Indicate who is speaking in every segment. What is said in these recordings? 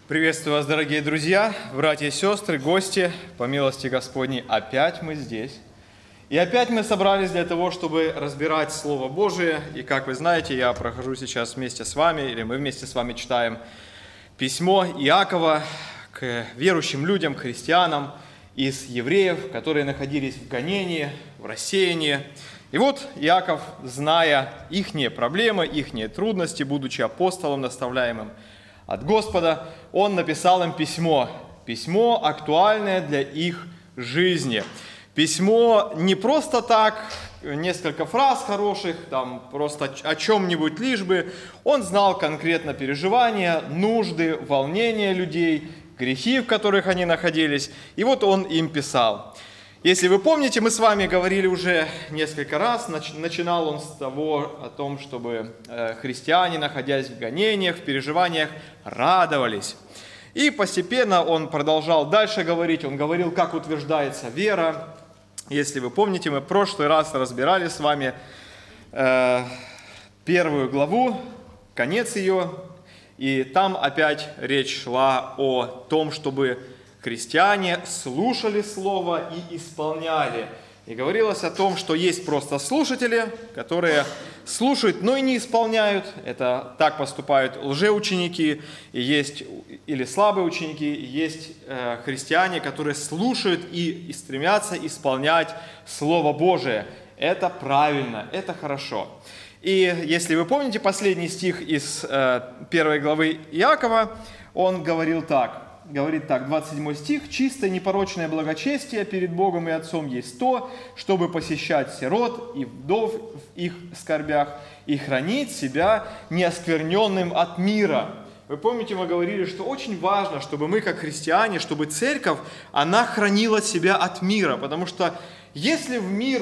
Speaker 1: Приветствую вас, дорогие друзья, братья и сестры, гости. По милости Господней, опять мы здесь. И опять мы собрались для того, чтобы разбирать Слово Божие. И, как вы знаете, я прохожу сейчас вместе с вами, или мы вместе с вами читаем письмо Иакова к верующим людям, к христианам из евреев, которые находились в гонении, в рассеянии. И вот Иаков, зная ихние проблемы, ихние трудности, будучи апостолом, наставляемым от Господа, он написал им письмо. Письмо, актуальное для их жизни. Письмо не просто так, несколько фраз хороших, там просто о чем-нибудь лишь бы. Он знал конкретно переживания, нужды, волнения людей, грехи, в которых они находились. И вот он им писал. Если вы помните, мы с вами говорили уже несколько раз, начинал он с того, о том, чтобы христиане, находясь в гонениях, в переживаниях, радовались. И постепенно он продолжал дальше говорить, он говорил, как утверждается вера. Если вы помните, мы в прошлый раз разбирали с вами первую главу, конец ее, и там опять речь шла о том, чтобы христиане слушали Слово и исполняли. И говорилось о том, что есть просто слушатели, которые слушают, но и не исполняют. Это так поступают лжеученики, и есть или слабые ученики, и есть христиане, которые слушают и стремятся исполнять Слово Божие. Это правильно, это хорошо. И если вы помните последний стих из первой главы Иакова, он говорит так, 27 стих. «Чистое непорочное благочестие перед Богом и Отцом есть то, чтобы посещать сирот и вдов в их скорбях и хранить себя неоскверненным от мира». Вы помните, мы говорили, что очень важно, чтобы мы, как христиане, чтобы церковь, она хранила себя от мира, потому что если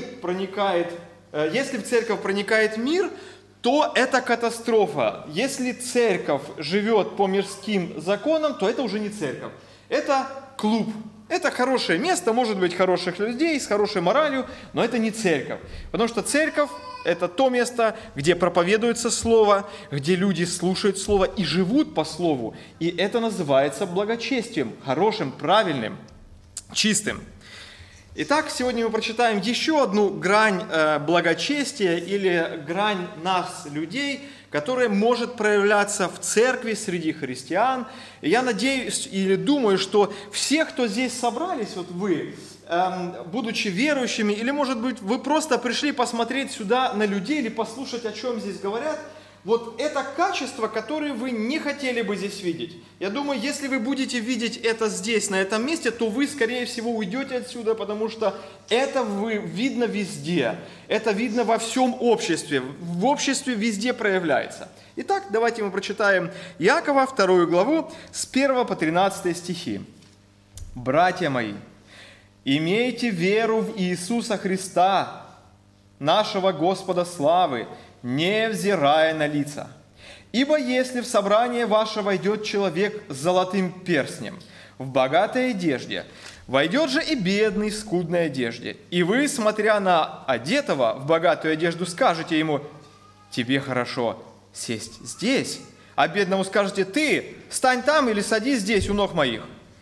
Speaker 1: в церковь проникает мир, то это катастрофа. Если церковь живет по мирским законам, то это уже не церковь. Это клуб. Это хорошее место, может быть, хороших людей, с хорошей моралью, но это не церковь. Потому что церковь – это то место, где проповедуется Слово, где люди слушают Слово и живут по Слову. И это называется благочестием, хорошим, правильным, чистым. Итак, сегодня мы прочитаем еще одну грань благочестия или грань нас, людей, которая может проявляться в церкви среди христиан. И я надеюсь или думаю, что все, кто здесь собрались, вот вы, будучи верующими, или, может быть, вы просто пришли посмотреть сюда на людей или послушать, о чем здесь говорят, вот это качество, которое вы не хотели бы здесь видеть. Я думаю, если вы будете видеть это здесь, на этом месте, то вы, скорее всего, уйдете отсюда, потому что это видно везде. Это видно во всем обществе. В обществе везде проявляется. Итак, давайте мы прочитаем Иакова, 2 главу, с 1 по 13 стихи. «Братья мои, имейте веру в Иисуса Христа, нашего Господа славы, невзирая на лица. Ибо если в собрание ваше войдет человек с золотым перстнем, в богатой одежде, войдет же и бедный в скудной одежде, и вы, смотря на одетого в богатую одежду, скажете ему: тебе хорошо сесть здесь, а бедному скажете: ты стань там или садись здесь у ног моих,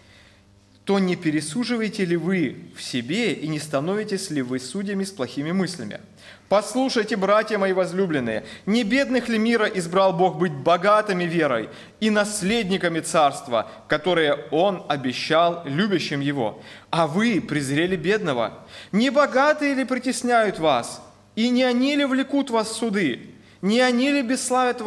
Speaker 1: то не пересуживаете ли вы в себе и не становитесь ли вы судьями с плохими мыслями? Послушайте, братья мои возлюбленные, не бедных ли мира избрал Бог быть богатыми верой и наследниками царства, которое Он обещал любящим Его? А вы презрели бедного? Не богатые ли притесняют вас? И не они ли влекут вас в суды? Не они ли бесславят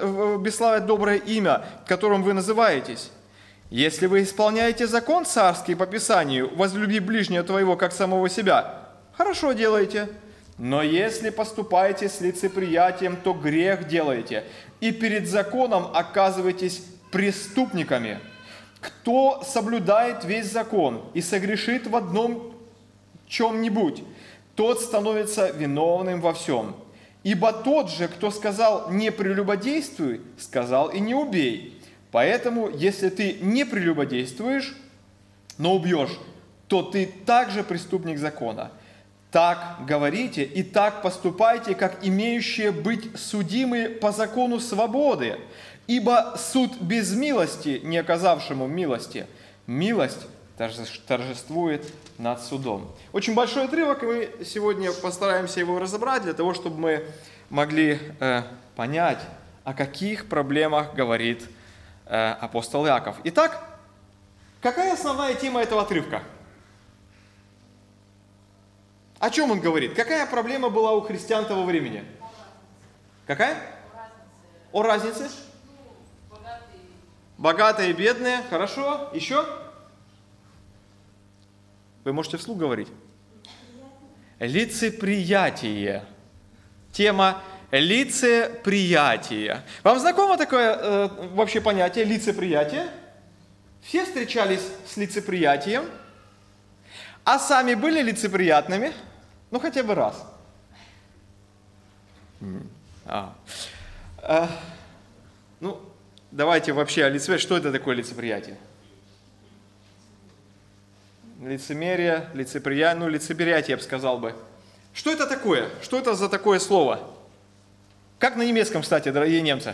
Speaker 1: доброе имя, которым вы называетесь? Если вы исполняете закон царский по Писанию, возлюби ближнего твоего, как самого себя, хорошо делаете. Но если поступаете с лицеприятием, то грех делаете, и перед законом оказываетесь преступниками. Кто соблюдает весь закон и согрешит в одном чем-нибудь, тот становится виновным во всем. Ибо тот же, кто сказал «не прелюбодействуй», сказал и «не убей». Поэтому, если ты не прелюбодействуешь, но убьешь, то ты также преступник закона. Так говорите и так поступайте, как имеющие быть судимы по закону свободы. Ибо суд без милости, не оказавшему милости, милость торжествует над судом. Очень большой отрывок, и мы сегодня постараемся его разобрать, для того, чтобы мы могли понять, о каких проблемах говорит апостол Иаков. Итак, какая основная тема этого отрывка? О чем он говорит? Какая проблема была у христиан того времени? Какая? О разнице. Богатые и бедные. Хорошо. Еще? Вы можете вслух говорить. Лицеприятие. Тема лицеприятия. Вам знакомо такое вообще понятие лицеприятие? Все встречались с лицеприятием, а сами были лицеприятными? Ну, хотя бы раз. Ну, давайте вообще о лицеприятии. Что это такое лицеприятие? Лицемерие, лицеприятие, ну, лицеприятие, я бы сказал бы. Что это такое? Что это за такое слово? Как на немецком, кстати, дорогие немцы?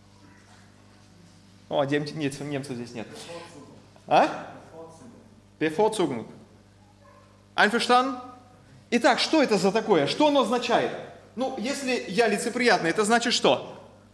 Speaker 1: О, немцев здесь нет. А? Bevorzugung. Einverstanden? Итак, что это за такое? Что оно означает? Ну, если я лицеприятный, это значит что?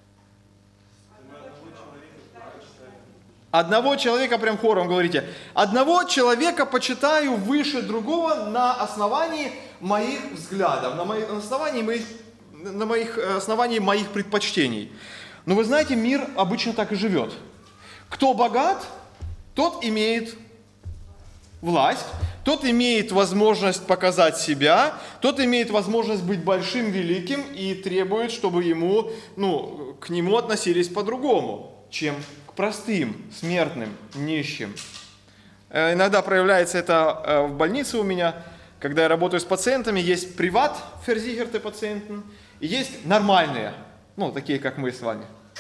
Speaker 1: Одного человека, прям хором говорите, одного человека почитаю выше другого на основании моих взглядов, на основании моих предпочтений. Но вы знаете, мир обычно так и живет. Кто богат, тот имеет власть, тот имеет возможность показать себя, тот имеет возможность быть большим, великим и требует, чтобы к нему относились по-другому, чем к простым, смертным, нищим. Иногда проявляется это в больнице у меня, когда я работаю с пациентами, есть приват-versicherte пациенты, и есть нормальные, такие, как мы с вами.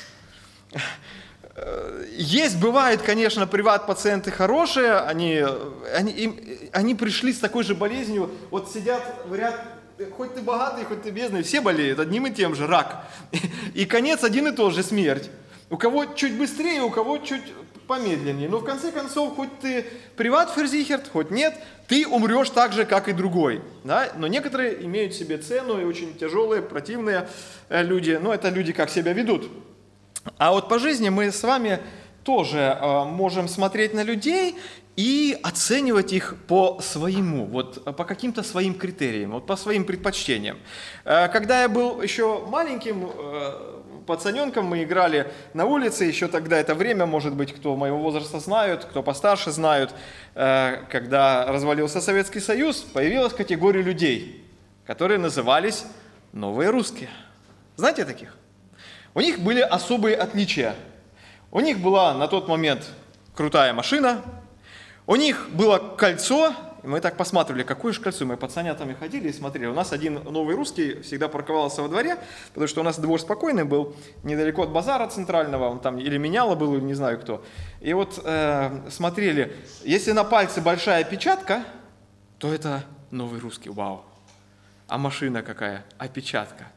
Speaker 1: Бывают, конечно, приват-пациенты хорошие, они пришли с такой же болезнью, вот сидят в ряд, хоть ты богатый, хоть ты бедный, все болеют одним и тем же, рак. И конец один и тот же, смерть. У кого чуть быстрее, у кого чуть помедленнее. Но в конце концов, хоть ты приват-versichert, хоть нет, ты умрешь так же, как и другой. Да? Но некоторые имеют себе цену, и очень тяжелые, противные люди, это люди как себя ведут. А вот по жизни мы с вами тоже можем смотреть на людей и оценивать их по своему, по каким-то своим критериям, по своим предпочтениям. Когда я был еще маленьким пацаненком, мы играли на улице, еще тогда это время, может быть, кто моего возраста знают, кто постарше знают, когда развалился Советский Союз, появилась категория людей, которые назывались новые русские. Знаете таких? У них были особые отличия. У них была на тот момент крутая машина, у них было кольцо, и мы так посматривали, какое же кольцо, мы пацанятами ходили и смотрели. У нас один новый русский всегда парковался во дворе, потому что у нас двор спокойный был, недалеко от базара центрального, он там или меняло был, или не знаю кто. И смотрели, если на пальце большая печатка, то это новый русский, вау. А машина какая? Опечатка.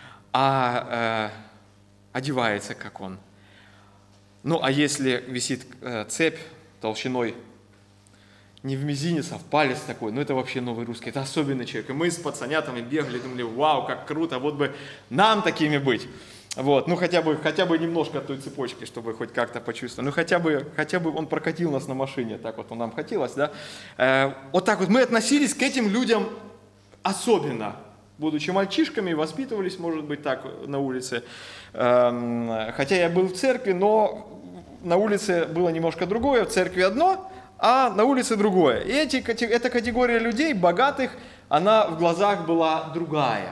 Speaker 1: Одевается, как он. А если висит цепь толщиной не в мизинец, а в палец такой, это вообще новый русский, это особенный человек. И мы с пацанятами бегали, думали, вау, как круто, вот бы нам такими быть. Хотя бы немножко от той цепочки, чтобы хоть как-то почувствовать. Хотя бы он прокатил нас на машине, так вот нам хотелось, да. Вот так вот мы относились к этим людям особенно. Будучи мальчишками, воспитывались, может быть, так на улице. Хотя я был в церкви, но на улице было немножко другое, в церкви одно, а на улице другое. И эта категория людей, богатых, она в глазах была другая.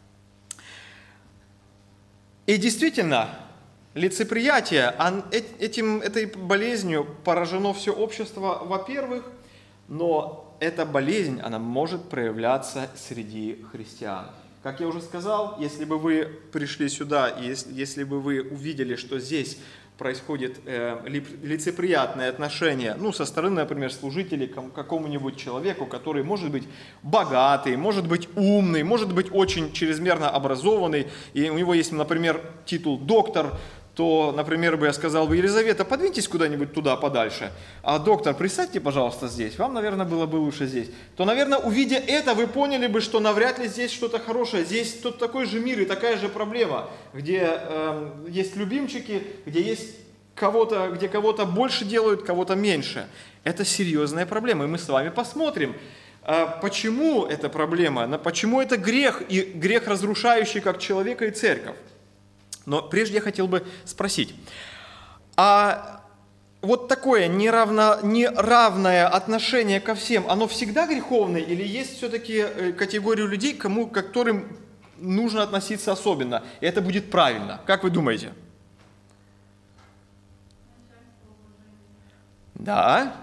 Speaker 1: И действительно, лицеприятие, этой болезнью поражено все общество, во-первых, но эта болезнь, она может проявляться среди христиан. Как я уже сказал, если бы вы пришли сюда, и если бы вы увидели, что здесь происходит лицеприятное отношение, со стороны, например, служителей к какому-нибудь человеку, который может быть богатый, может быть умный, может быть очень чрезмерно образованный, и у него есть, например, титул доктор, то, например, бы я сказал бы: Елизавета, подвиньтесь куда-нибудь туда подальше, а доктор, присядьте, пожалуйста, здесь, вам, наверное, было бы лучше здесь, то, наверное, увидя это, вы поняли бы, что навряд ли здесь что-то хорошее, здесь тут такой же мир и такая же проблема, где есть любимчики, где есть где кого-то больше делают, кого-то меньше. Это серьезная проблема, и мы с вами посмотрим, почему это проблема, почему это грех, и грех, разрушающий как человека и церковь. Но прежде я хотел бы спросить, а вот такое неравное отношение ко всем, оно всегда греховное, или есть все-таки категория людей, к которым нужно относиться особенно, и это будет правильно? Как вы думаете? Да.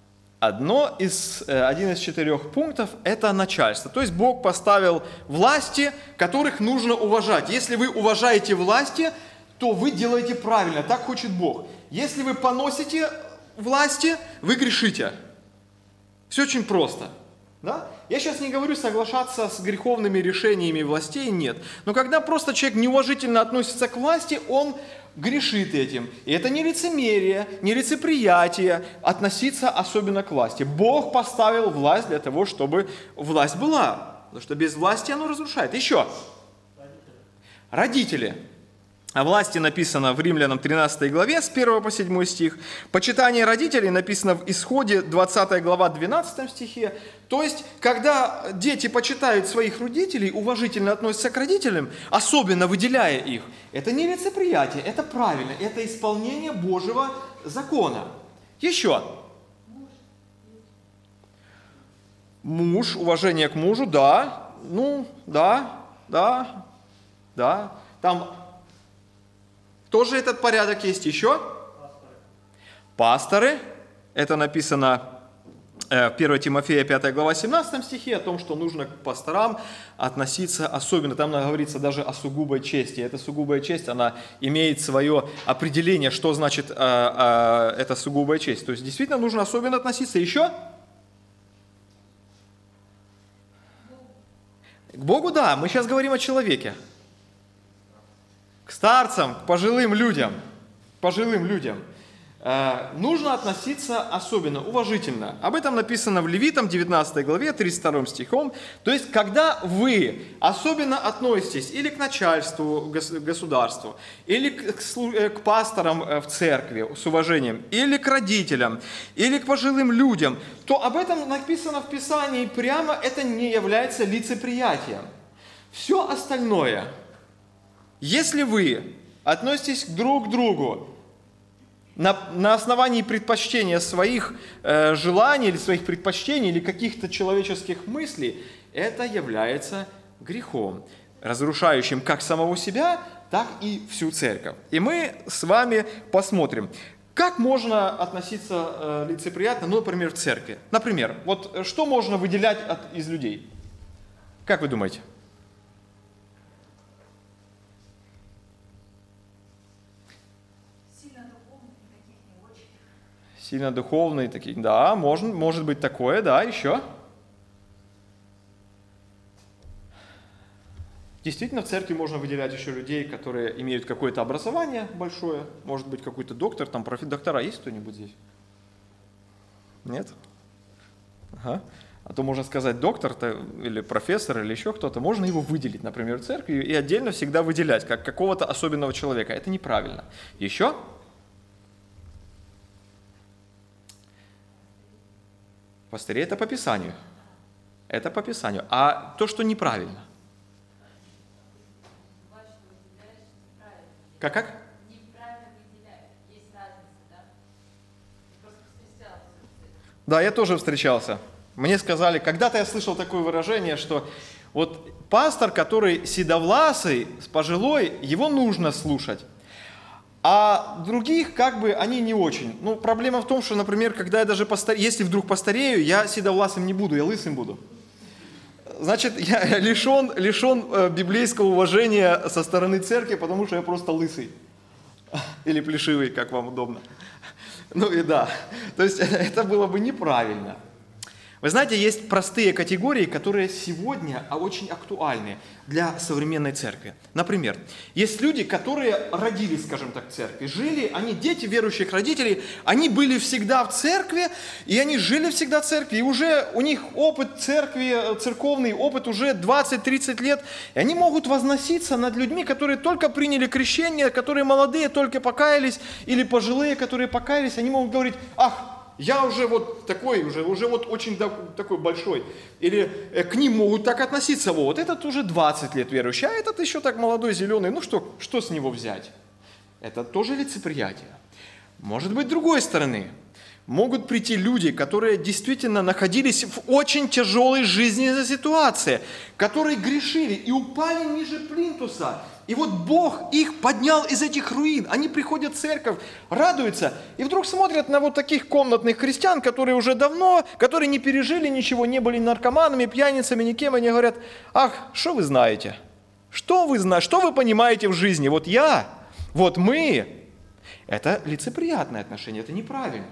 Speaker 1: Один из 4 пунктов – это начальство. То есть Бог поставил власти, которых нужно уважать. Если вы уважаете власти, то вы делаете правильно, так хочет Бог. Если вы поносите власти, вы грешите. Все очень просто. Да? Я сейчас не говорю соглашаться с греховными решениями властей, нет. Но когда просто человек неуважительно относится к власти, он грешит этим. И это не лицемерие, не лицеприятие относиться особенно к власти. Бог поставил власть для того, чтобы власть была. Потому что без власти оно разрушает. Еще. Родители. О власти написано в Римлянам 13 главе с 1 по 7 стих. Почитание родителей написано в Исходе 20 глава 12 стихе. То есть, когда дети почитают своих родителей, уважительно относятся к родителям, особенно выделяя их, это не лицеприятие, это правильно, это исполнение Божьего закона. Еще. Муж, уважение к мужу, да, да. Там тоже этот порядок есть. Еще? Пасторы. Это написано в 1 Тимофея 5 глава 17 стихе о том, что нужно к пасторам относиться особенно. Там говорится даже о сугубой чести. Эта сугубая честь, она имеет свое определение, что значит эта сугубая честь. То есть действительно нужно особенно относиться. Еще? К Богу, да. Мы сейчас говорим о человеке. К старцам, к пожилым людям, нужно относиться особенно, уважительно. Об этом написано в Левитам 19 главе 32 стихом. То есть, когда вы особенно относитесь или к начальству, государству, или к пасторам в церкви с уважением, или к родителям, или к пожилым людям, то об этом написано в Писании прямо, это не является лицеприятием. Все остальное, если вы относитесь друг к другу на основании предпочтения своих желаний или своих предпочтений или каких-то человеческих мыслей, это является грехом, разрушающим как самого себя, так и всю церковь. И мы с вами посмотрим, как можно относиться лицеприятно, например, в церкви. Например, вот что можно выделять из людей? Как вы думаете? Сильно духовные такие, да, может быть такое, да, еще. Действительно, в церкви можно выделять еще людей, которые имеют какое-то образование большое, может быть, какой-то доктор, там доктора есть кто-нибудь здесь? Нет? Ага. А то можно сказать доктор или профессор или еще кто-то, можно его выделить, например, в церкви и отдельно всегда выделять, как какого-то особенного человека. Это неправильно. Еще? Пастыри – это по Писанию. Это по Писанию. А то, что неправильно? Как?
Speaker 2: Неправильно выделяют. Есть разница, да? Просто встречался.
Speaker 1: Да, я тоже встречался. Мне сказали, когда-то я слышал такое выражение, что вот пастор, который седовласый, пожилой, его нужно слушать. А других, они не очень. Ну, проблема в том, что, например, когда я даже если вдруг постарею, я седовласым не буду, я лысым буду. Значит, я лишен библейского уважения со стороны церкви, потому что я просто лысый. Или плешивый, как вам удобно. Ну и да. То есть это было бы неправильно. Вы знаете, есть простые категории, которые сегодня очень актуальны для современной церкви. Например, есть люди, которые родились, скажем так, в церкви, жили, они дети верующих родителей, они были всегда в церкви, и они жили всегда в церкви, и уже у них опыт церкви, церковный опыт уже 20-30 лет, и они могут возноситься над людьми, которые только приняли крещение, которые молодые, только покаялись, или пожилые, которые покаялись, они могут говорить: ах, я уже вот такой, уже вот очень такой большой. Или к ним могут так относиться: вот этот уже 20 лет верующий, а этот еще так молодой, зеленый, ну что с него взять? Это тоже лицеприятие. Может быть, с другой стороны, могут прийти люди, которые действительно находились в очень тяжелой жизненной ситуации, которые грешили и упали ниже плинтуса. И вот Бог их поднял из этих руин. Они приходят в церковь, радуются, и вдруг смотрят на вот таких комнатных христиан, которые уже давно, которые не пережили ничего, не были наркоманами, пьяницами, никем. Они говорят: ах, что вы знаете? Что вы знаете? Что вы понимаете в жизни? Вот я, вот мы. Это лицеприятное отношение, это неправильно.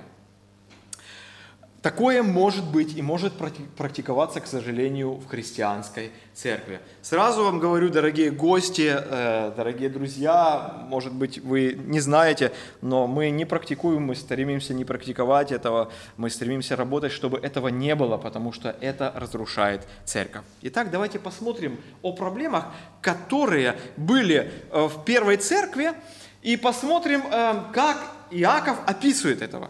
Speaker 1: Такое может быть и может практиковаться, к сожалению, в христианской церкви. Сразу вам говорю, дорогие гости, дорогие друзья, может быть, вы не знаете, но мы не практикуем, мы стремимся не практиковать этого, мы стремимся работать, чтобы этого не было, потому что это разрушает церковь. Итак, давайте посмотрим о проблемах, которые были в первой церкви, и посмотрим, как Иаков описывает этого.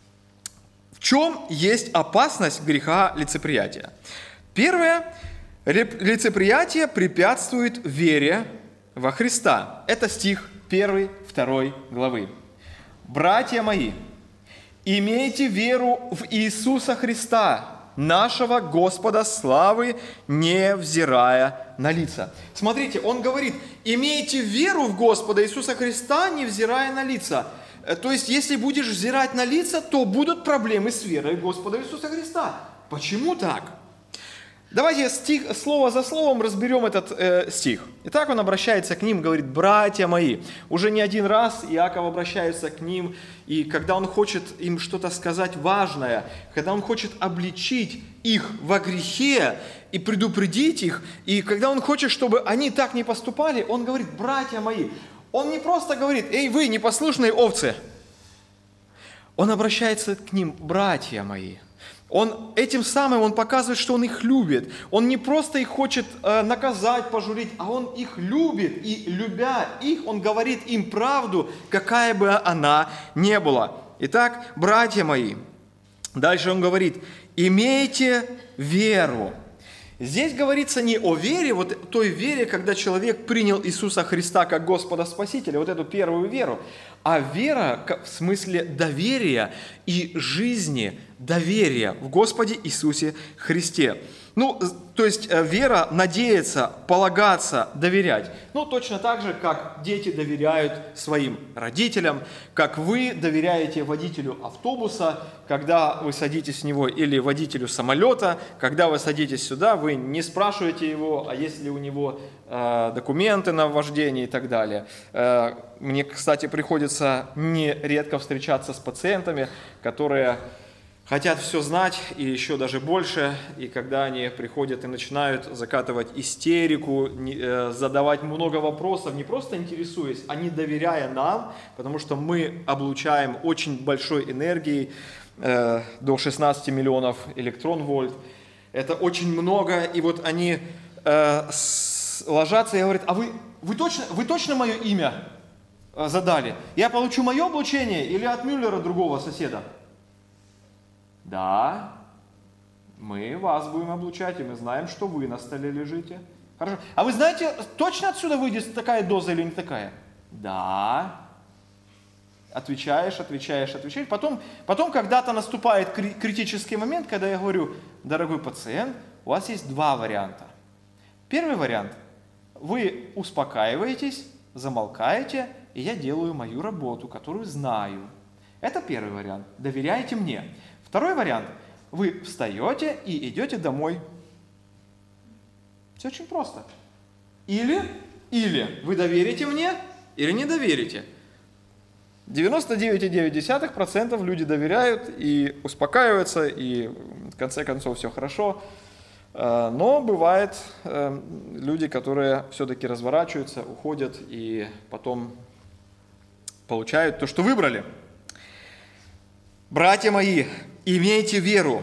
Speaker 1: В чем есть опасность греха лицеприятия? Первое. Лицеприятие препятствует вере во Христа. Это стих 1-2 главы. «Братья мои, имейте веру в Иисуса Христа, нашего Господа славы, не взирая на лица». Смотрите, он говорит: имейте веру в Господа Иисуса Христа, не взирая на лица. То есть, если будешь взирать на лица, то будут проблемы с верой в Господа Иисуса Христа. Почему так? Давайте слово за словом разберем этот стих. Итак, он обращается к ним, говорит: «Братья мои». Уже не один раз Иаков обращается к ним, и когда он хочет им что-то сказать важное, когда он хочет обличить их во грехе и предупредить их, и когда он хочет, чтобы они так не поступали, он говорит: «Братья мои». Он не просто говорит: «Эй, вы, непослушные овцы». Он обращается к ним: «Братья мои». Этим самым он показывает, что он их любит. Он не просто их хочет наказать, пожурить, а он их любит. И любя их, он говорит им правду, какая бы она ни была. Итак, братья мои. Дальше он говорит: «Имейте веру». Здесь говорится не о вере, вот той вере, когда человек принял Иисуса Христа как Господа Спасителя, вот эту первую веру, а вера в смысле доверия и жизни, доверия в Господе Иисусе Христе. То есть вера надеяться, полагаться, доверять. Точно так же, как дети доверяют своим родителям, как вы доверяете водителю автобуса, когда вы садитесь в него, или водителю самолета, когда вы садитесь сюда, вы не спрашиваете его, а есть ли у него документы на вождение и так далее. Мне, кстати, приходится нередко встречаться с пациентами, которые хотят все знать и еще даже больше, и когда они приходят и начинают закатывать истерику, задавать много вопросов, не просто интересуясь, а не доверяя нам, потому что мы облучаем очень большой энергией, до 16 миллионов электрон-вольт. Это очень много, и вот они ложатся и говорят: а вы точно мое имя задали? Я получу мое облучение или от Мюллера, другого соседа? Да, мы вас будем облучать, и мы знаем, что вы на столе лежите. Хорошо. А вы знаете, точно отсюда выйдет такая доза или не такая? Да. Отвечаешь. Потом когда-то наступает критический момент, когда я говорю: дорогой пациент, у вас есть два варианта. Первый вариант. Вы успокаиваетесь, замолкаете, и я делаю мою работу, которую знаю. Это первый вариант. Доверяете мне. Второй вариант. Вы встаете и идете домой. Все очень просто. Или вы доверите мне, или не доверите. 99,9% люди доверяют и успокаиваются, и в конце концов все хорошо. Но бывают люди, которые все-таки разворачиваются, уходят и потом получают то, что выбрали. Братья мои, имейте веру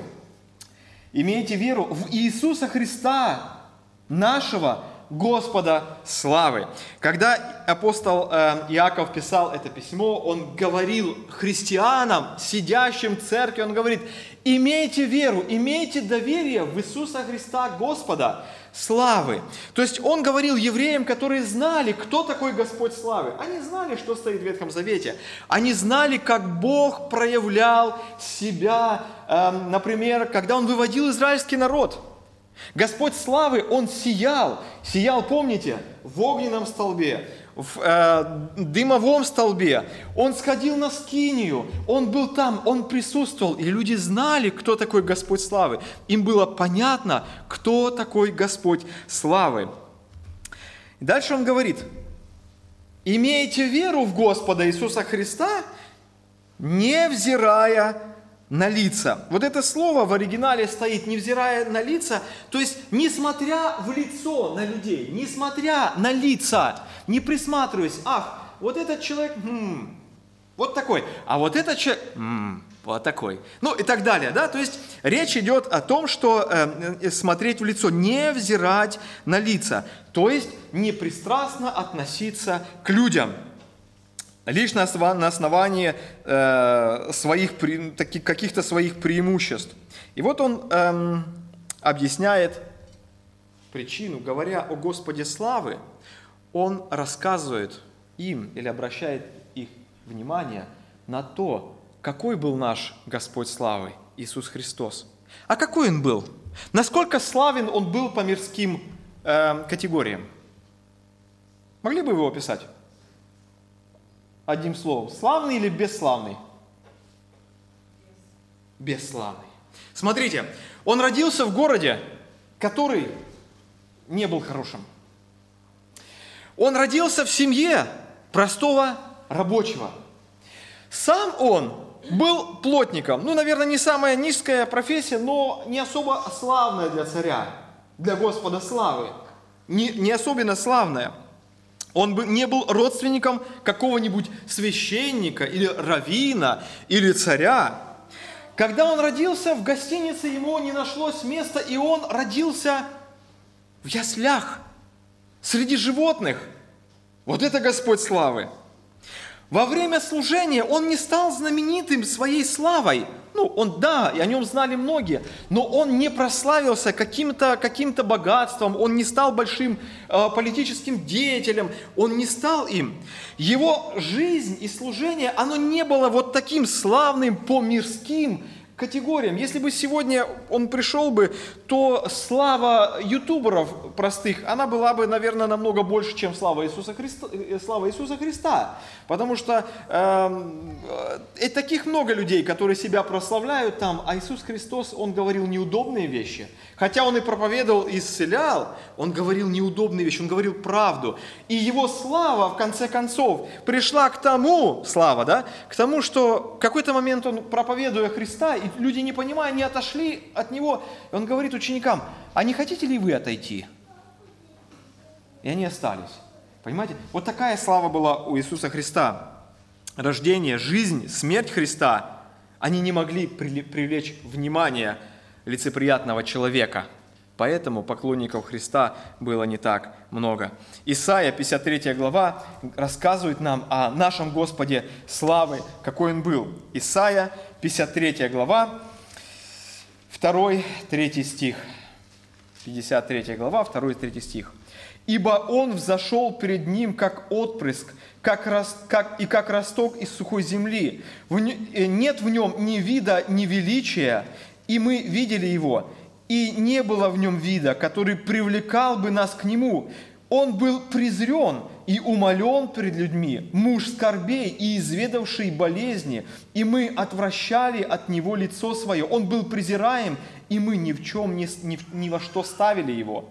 Speaker 1: в Иисуса Христа, нашего Господа славы. Когда апостол Иаков писал это письмо, он говорил христианам, сидящим в церкви, он говорит: имейте веру, имейте доверие в Иисуса Христа, Господа славы. То есть он говорил евреям, которые знали, кто такой Господь славы. Они знали, что стоит в Ветхом Завете. Они знали, как Бог проявлял себя, например, когда Он выводил израильский народ. Господь славы, Он сиял, помните, в огненном столбе, в дымовом столбе. Он сходил на скинию, Он был там, Он присутствовал, и люди знали, кто такой Господь славы. Им было понятно, кто такой Господь славы. Дальше Он говорит: имейте веру в Господа Иисуса Христа, невзирая на лица. Вот это слово в оригинале стоит «невзирая на лица», то есть несмотря в лицо на людей, несмотря на лица, не присматриваясь: ах, вот этот человек, вот такой, а вот этот человек, вот такой. Ну и так далее, да, то есть речь идет о том, что смотреть в лицо, не взирать на лица, то есть непристрастно относиться к людям. Лишь на основании каких-то своих преимуществ. И вот он объясняет причину, говоря о Господе славы, он рассказывает им или обращает их внимание на то, какой был наш Господь славы, Иисус Христос. А какой Он был? Насколько славен Он был по мирским категориям? Могли бы вы его описать? Одним словом, славный или бесславный? Бесславный. Смотрите, он родился в городе, который не был хорошим. Он родился в семье простого рабочего. Сам он был плотником. Ну, наверное, не самая низкая профессия, но не особо славная для царя, для Господа славы. Не особенно славная. Он не был родственником какого-нибудь священника или раввина или царя. Когда он родился, в гостинице ему не нашлось места, и он родился в яслях, среди животных. Вот это Господь славы. Во время служения он не стал знаменитым своей славой. И о нем знали многие, но он не прославился каким-то богатством, он не стал большим политическим деятелем, он не стал им. Его жизнь и служение, оно не было вот таким славным по мирским категориям. Если бы сегодня он пришел бы, то слава ютуберов простых, она была бы, наверное, намного больше, чем слава Иисуса Христа. Потому что таких много людей, которые себя прославляют там, а Иисус Христос, Он говорил неудобные вещи. Хотя Он и проповедовал, и исцелял, Он говорил неудобные вещи, Он говорил правду. И Его слава, в конце концов, пришла к тому, что в какой-то момент Он, проповедуя Христа, и люди, не понимая, не отошли от Него, и Он говорит ученикам: а не хотите ли вы отойти? И они остались. Понимаете? Вот такая слава была у Иисуса Христа. Рождение, жизнь, смерть Христа, они не могли привлечь внимание лицеприятного человека. Поэтому поклонников Христа было не так много. Исайя, 53 глава, рассказывает нам о нашем Господе славы, какой Он был. Исайя, 53 глава, 2-3 стих. 53 глава, 2-3 стих. «Ибо Он взошел перед Ним, как отпрыск, как росток из сухой земли. Нет в Нем ни вида, ни величия, и мы видели Его, и не было в Нем вида, который привлекал бы нас к Нему. Он был презрен и умолен пред людьми, муж скорбей и изведавший болезни, и мы отвращали от Него лицо Свое. Он был презираем, и мы ни во что ставили Его».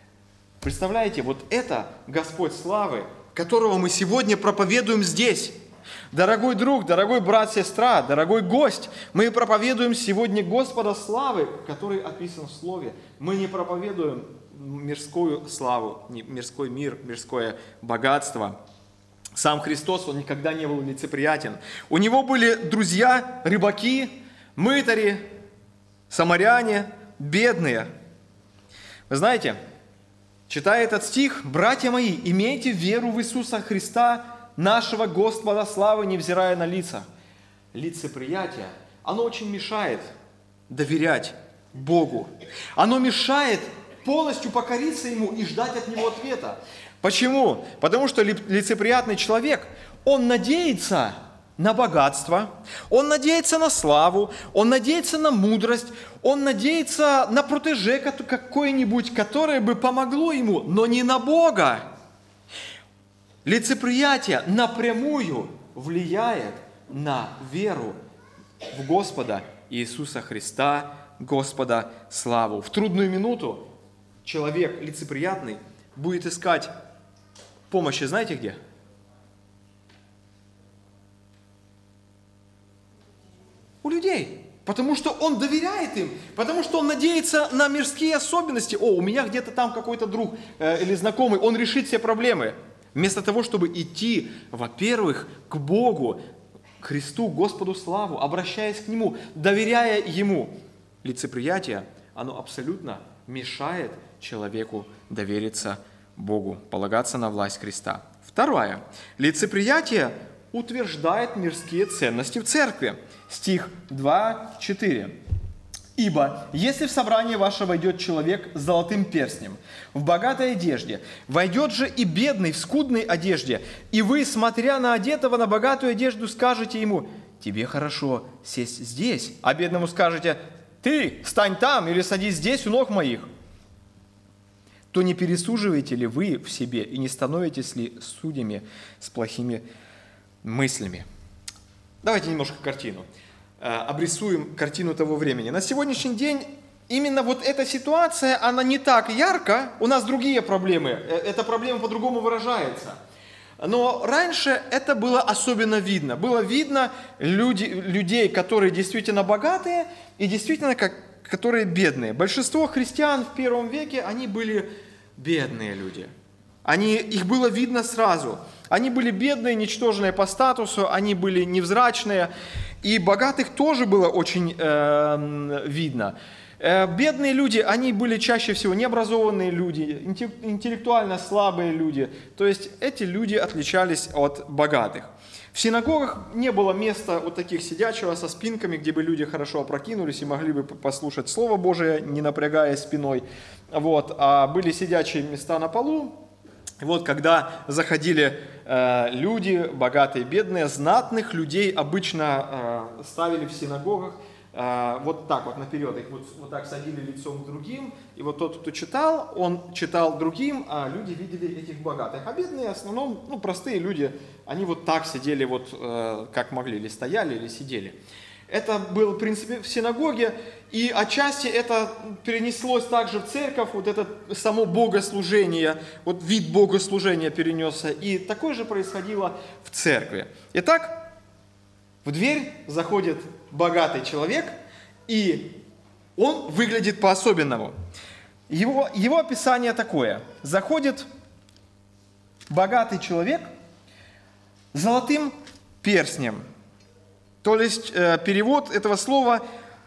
Speaker 1: Представляете, вот это Господь славы, которого мы сегодня проповедуем здесь. Дорогой друг, дорогой брат, сестра, дорогой гость, мы проповедуем сегодня Господа славы, который описан в Слове. Мы не проповедуем мирскую славу, мирской мир, мирское богатство. Сам Христос, Он никогда не был лицеприятен. У Него были друзья, рыбаки, мытари, самаряне, бедные. Вы знаете, читая этот стих, братья мои, имейте веру в Иисуса Христа, нашего Господа славы, невзирая на лица. Лицеприятие, оно очень мешает доверять Богу. Оно мешает полностью покориться Ему и ждать от Него ответа. Почему? Потому что лицеприятный человек, он надеется на богатство, он надеется на славу, он надеется на мудрость, он надеется на протеже какое-нибудь, которое бы помогло ему, но не на Бога. Лицеприятие напрямую влияет на веру в Господа Иисуса Христа, Господа славу. В трудную минуту человек лицеприятный будет искать помощи, знаете где? У людей. Потому что он доверяет им, потому что он надеется на мирские особенности. О, у меня где-то там какой-то друг или знакомый, он решит все проблемы. Вместо того, чтобы идти, во-первых, к Богу, к Христу, Господу славу, обращаясь к Нему, доверяя Ему. Лицеприятие, оно абсолютно мешает человеку довериться Богу, полагаться на власть Христа. Второе. Лицеприятие утверждает мирские ценности в церкви. Стих 2:4. «Ибо, если в собрание ваше войдет человек с золотым перстнем, в богатой одежде, войдет же и бедный в скудной одежде, и вы, смотря на одетого на богатую одежду, скажете ему: тебе хорошо сесть здесь, а бедному скажете: ты стань там или садись здесь у ног моих, то не пересуживаете ли вы в себе и не становитесь ли судьями с плохими мыслями?» Давайте немножко картину. Обрисуем картину того времени. На сегодняшний день именно вот эта ситуация, она не так ярко, у нас другие проблемы, эта проблема по-другому выражается. Но раньше это было особенно видно. Было видно людей, которые действительно богатые и действительно которые бедные. Большинство христиан в первом веке, они были бедные люди. Их было видно сразу. Они были бедные, ничтожные по статусу, они были невзрачные. И богатых тоже было очень видно. Бедные люди, они были чаще всего необразованные люди, интеллектуально слабые люди. То есть эти люди отличались от богатых. В синагогах не было места вот таких сидячего со спинками, где бы люди хорошо опрокинулись и могли бы послушать Слово Божие, не напрягаясь спиной. А были сидячие места на полу. Когда заходили люди, богатые, бедные, знатных людей обычно ставили в синагогах вот так вот наперед, их вот так садили лицом к другим, и вот тот, кто читал, он читал другим, а люди видели этих богатых. А бедные, в основном, простые люди, они вот так сидели, как могли, или стояли, или сидели. Это было, в принципе, в синагоге, и отчасти это перенеслось также в церковь, вот это само богослужение, вот вид богослужения перенесся, и такое же происходило в церкви. Итак, в дверь заходит богатый человек, и он выглядит по-особенному. Его описание такое. Заходит богатый человек с золотым перстнем. То есть перевод этого слова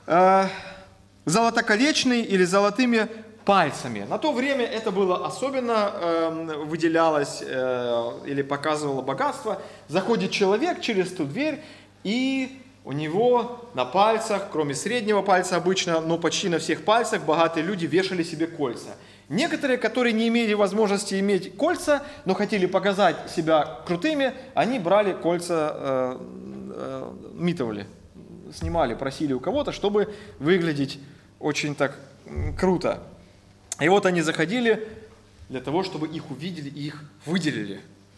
Speaker 1: «золотоколечный» или «золотыми пальцами». На то время это было особенно выделялось или показывало богатство. Заходит человек через ту дверь, и у него на пальцах, кроме среднего пальца обычно, но почти на всех пальцах богатые люди вешали себе кольца. Некоторые, которые не имели возможности иметь кольца, но хотели показать себя крутыми, они брали кольца, митовали, снимали, просили у кого-то, чтобы выглядеть очень так круто. И вот они заходили для того, чтобы их увидели и их выделили.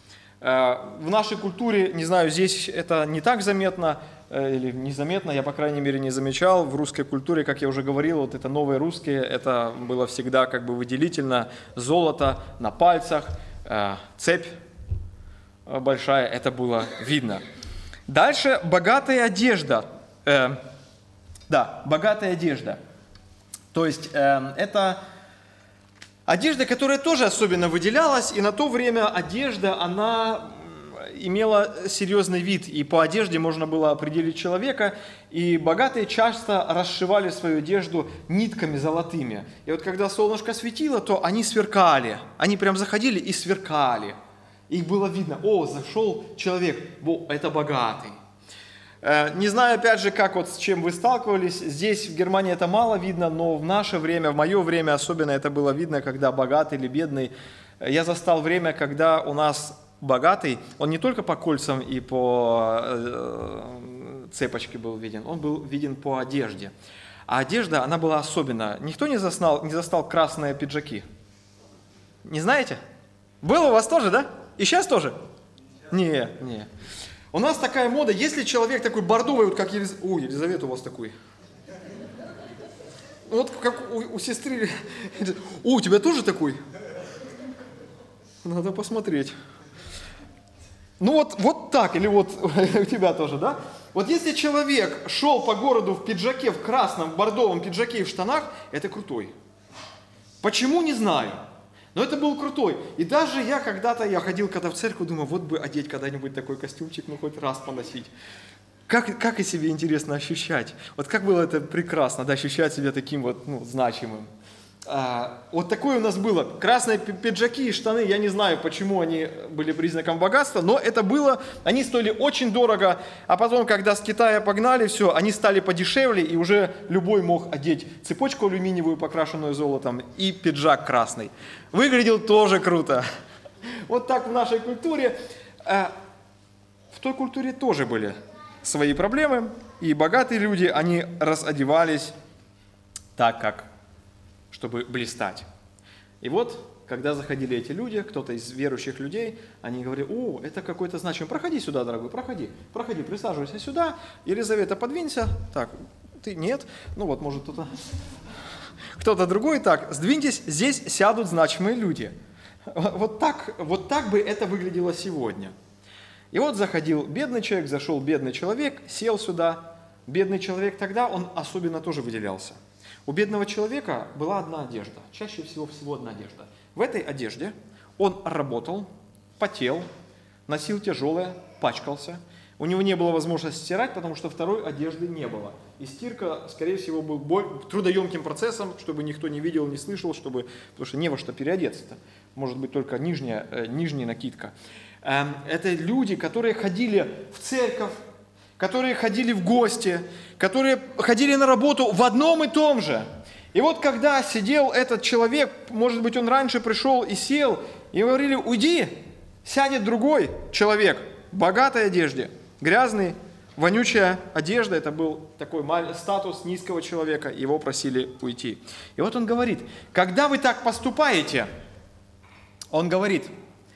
Speaker 1: В нашей культуре, не знаю, здесь это не так заметно или незаметно, я, по крайней мере, не замечал. В русской культуре, как я уже говорил, вот это новые русские, это было всегда как бы выделительно. Золото на пальцах, цепь большая, это было видно. Дальше богатая одежда. Богатая одежда. То есть это одежда, которая тоже особенно выделялась, и на то время одежда, она имела серьезный вид, и по одежде можно было определить человека, и богатые часто расшивали свою одежду нитками золотыми. И вот когда солнышко светило, то они сверкали, они прям заходили и сверкали. Их было видно, зашел человек, это богатый. Не знаю, опять же, с чем вы сталкивались. Здесь, в Германии, это мало видно, но в наше время, в мое время особенно это было видно, когда богатый или бедный. Я застал время, когда у нас богатый, он не только по кольцам и по цепочке был виден, он был виден по одежде. А одежда, она была особенная. Никто не застал красные пиджаки? Не знаете? Было у вас тоже, да? И сейчас тоже? Не. У нас такая мода, если человек такой бордовый, вот как Елизавета у вас такой. Вот как у сестры. У тебя тоже такой? Надо посмотреть. Вот так, или вот у тебя тоже, да? Вот если человек шел по городу в пиджаке, в красном, бордовом пиджаке и в штанах, это крутой. Почему, не знаю. Но это был крутой. И даже я ходил в церковь, думаю, вот бы одеть когда-нибудь такой костюмчик, хоть раз поносить. Как и себе интересно ощущать. Вот как было это прекрасно, ощущать себя таким значимым. Вот такое у нас было. Красные пиджаки и штаны, я не знаю, почему они были признаком богатства, но это было, они стоили очень дорого, а потом, когда с Китая погнали все, они стали подешевле, и уже любой мог одеть цепочку алюминиевую, покрашенную золотом, и пиджак красный. Выглядел тоже круто. Вот так в нашей культуре. В той культуре тоже были свои проблемы, и богатые люди, они разодевались так, чтобы блистать. И вот, когда заходили эти люди, кто-то из верующих людей, они говорили, это какой-то значимый, проходи сюда, дорогой, проходи, присаживайся сюда, Елизавета, подвинься, так, ты нет, может кто-то другой, так, сдвиньтесь, здесь сядут значимые люди. Вот так бы это выглядело сегодня. И вот заходил бедный человек, зашел бедный человек, сел сюда, бедный человек тогда, он особенно тоже выделялся. У бедного человека была одна одежда, чаще всего одна одежда. В этой одежде он работал, потел, носил тяжелое, пачкался. У него не было возможности стирать, потому что второй одежды не было. И стирка, скорее всего, был трудоемким процессом, чтобы никто не видел, не слышал, потому что не во что переодеться-то. Может быть, только нижняя накидка. Это люди, которые ходили в церковь, которые ходили в гости, которые ходили на работу в одном и том же. И вот когда сидел этот человек, может быть, он раньше пришел и сел, и говорили, уйди, сядет другой человек в богатой одежде, грязный, вонючая одежда, это был такой статус низкого человека, его просили уйти. И вот он говорит, когда вы так поступаете, он говорит,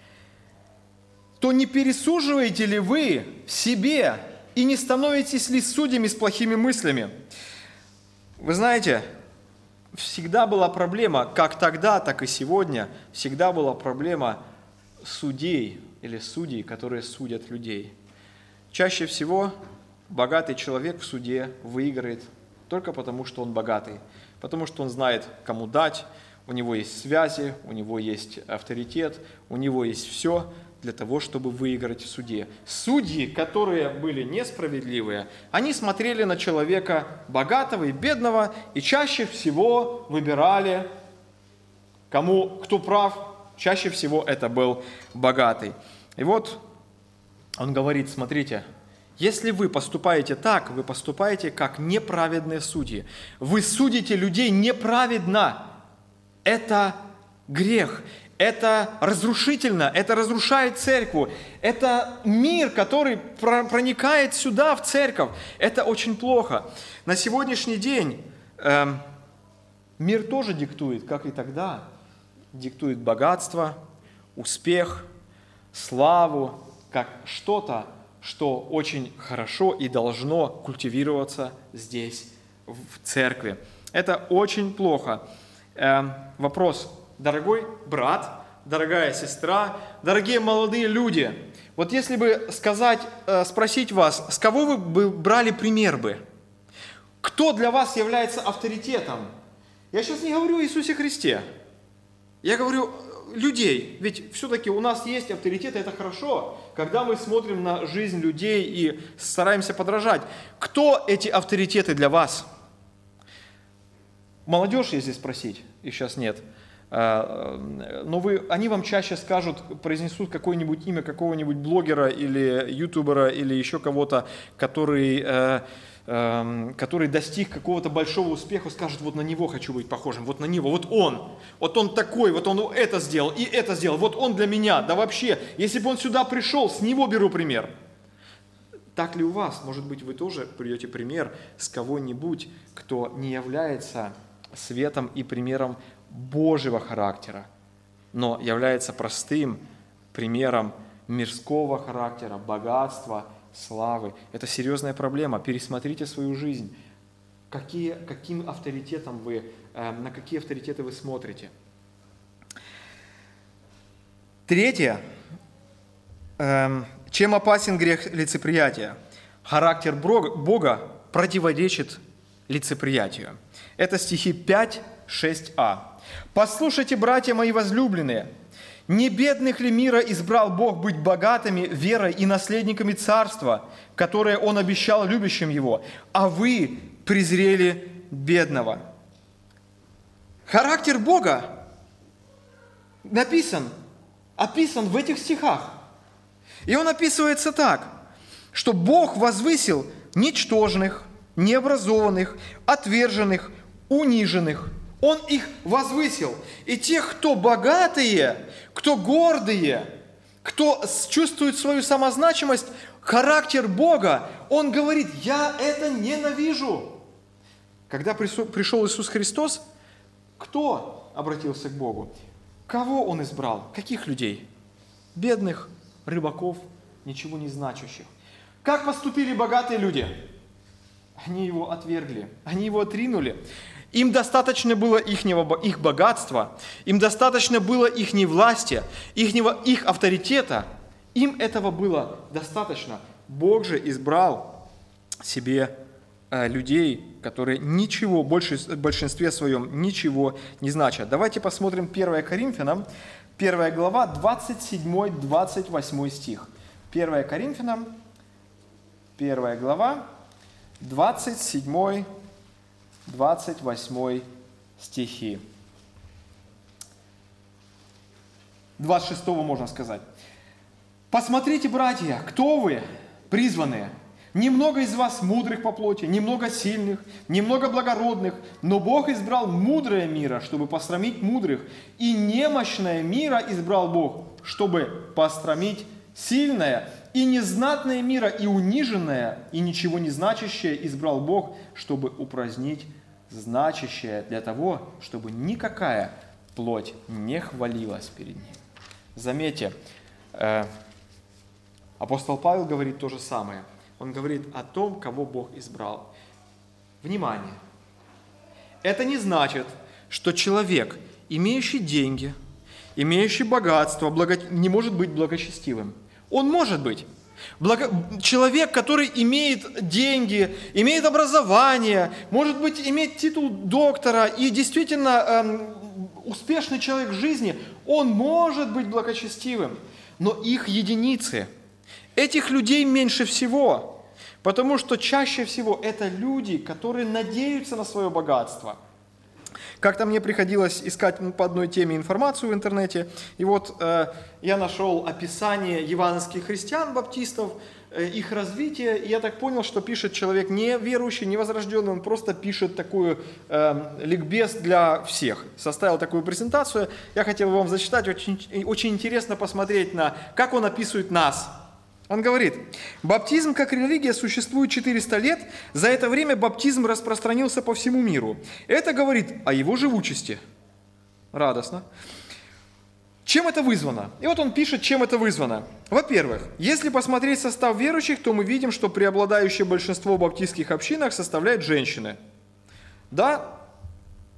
Speaker 1: то не пересуживаете ли вы в себе и не становитесь ли судьями с плохими мыслями? Вы знаете, всегда была проблема, как тогда, так и сегодня, всегда была проблема судей или судей, которые судят людей. Чаще всего богатый человек в суде выиграет только потому, что он богатый, потому что он знает, кому дать, у него есть связи, у него есть авторитет, у него есть все для того, чтобы выиграть в суде. Судьи, которые были несправедливые, они смотрели на человека богатого и бедного и чаще всего выбирали, кто прав, чаще всего это был богатый. И вот он говорит, смотрите, если вы поступаете так, вы поступаете как неправедные судьи. Вы судите людей неправедно. Это грех. Это разрушительно, это разрушает церковь, это мир, который проникает сюда, в церковь. Это очень плохо. На сегодняшний день мир тоже диктует, как и тогда, диктует богатство, успех, славу, как что-то, что очень хорошо и должно культивироваться здесь, в церкви. Это очень плохо. Вопрос. Дорогой брат, дорогая сестра, дорогие молодые люди, Вот если бы спросить вас, с кого вы бы брали пример бы? Кто для вас является авторитетом? Я сейчас не говорю о Иисусе Христе. Я говорю людей. Ведь все-таки у нас есть авторитеты, это хорошо, когда мы смотрим на жизнь людей и стараемся подражать. Кто эти авторитеты для вас? Молодежь, если спросить, их сейчас нет. Но они вам чаще скажут, произнесут какое-нибудь имя какого-нибудь блогера или ютубера или еще кого-то, который достиг какого-то большого успеха, скажет, вот на него хочу быть похожим, вот на него, вот он такой, вот он это сделал и это сделал, вот он для меня, да вообще, если бы он сюда пришел, с него беру пример. Так ли у вас? Может быть, вы тоже берете пример с кого-нибудь, кто не является светом и примером Божьего характера, но является простым примером мирского характера, богатства, славы. Это серьезная проблема. Пересмотрите свою жизнь. На какие авторитеты вы смотрите? Третье. Чем опасен грех лицеприятия? Характер Бога противоречит лицеприятию. Это стихи 5, 6а. «Послушайте, братья мои возлюбленные, не бедных ли мира избрал Бог быть богатыми верой и наследниками царства, которое Он обещал любящим Его, а вы презрели бедного?» Характер Бога описан в этих стихах. И он описывается так, что Бог возвысил ничтожных, необразованных, отверженных, униженных. Он их возвысил. И тех, кто богатые, кто гордые, кто чувствует свою самозначимость, характер Бога, Он говорит, я это ненавижу. Когда пришел Иисус Христос, кто обратился к Богу? Кого Он избрал? Каких людей? Бедных, рыбаков, ничего не значащих. Как поступили богатые люди? Они Его отвергли, они Его отринули. Им достаточно было их богатства, им достаточно было их власти, их авторитета. Им этого было достаточно. Бог же избрал себе людей, которые ничего, в большинстве своем ничего не значат. Давайте посмотрим 1 Коринфянам, 1 глава, 27-28 стих. 1 Коринфянам, 1 глава, 27-28 стихи. 26 можно сказать. «Посмотрите, братья, кто вы, призванные? Немного из вас мудрых по плоти, немного сильных, немного благородных, но Бог избрал мудрое мира, чтобы посрамить мудрых, и немощное мира избрал Бог, чтобы посрамить сильное, и незнатное мира, и униженное, и ничего не значащее избрал Бог, чтобы упразднить значащее, для того, чтобы никакая плоть не хвалилась перед ним». Заметьте, апостол Павел говорит то же самое. Он говорит о том, кого Бог избрал. Внимание! Это не значит, что человек, имеющий деньги, имеющий богатство, не может быть благочестивым. Он может быть. Человек, который имеет деньги, имеет образование, может быть, имеет титул доктора и действительно успешный человек в жизни, он может быть благочестивым. Но их единицы. Этих людей меньше всего, потому что чаще всего это люди, которые надеются на свое богатство. Как-то мне приходилось искать по одной теме информацию в интернете, и вот я нашел описание евангельских христиан, баптистов, их развития, и я так понял, что пишет человек не верующий, не возрожденный, он просто пишет такую ликбез для всех. Составил такую презентацию, я хотел вам зачитать, очень интересно посмотреть на, как он описывает нас. Он говорит, баптизм как религия существует 400 лет, за это время баптизм распространился по всему миру. Это говорит о его живучести. Радостно. Чем это вызвано? И вот он пишет, чем это вызвано. Во-первых, если посмотреть состав верующих, то мы видим, что преобладающее большинство в баптистских общинах составляют женщины. Да,